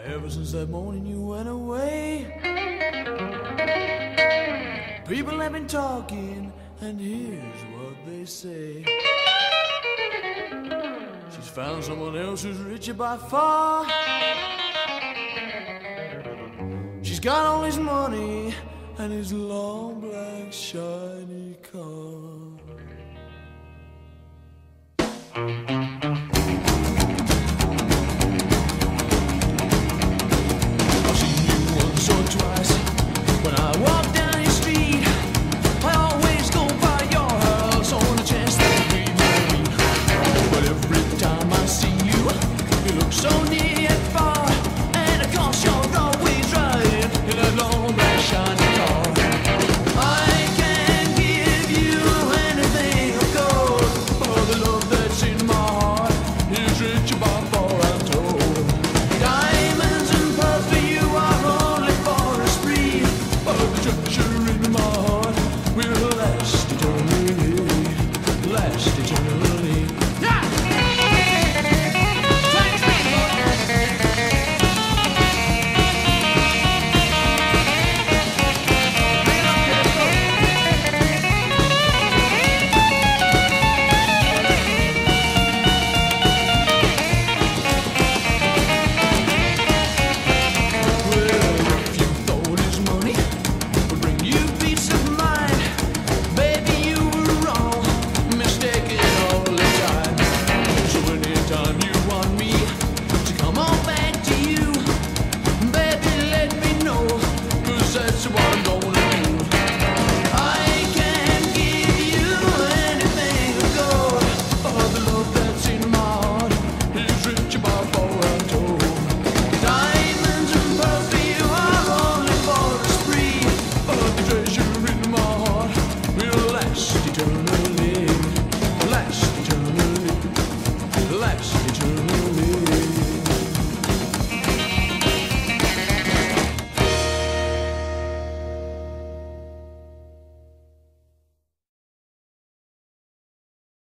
Ever since that morning you went away, people have been talking, and here's what they say. She's found someone else who's richer by far. She's got all his money and his long black shiny car.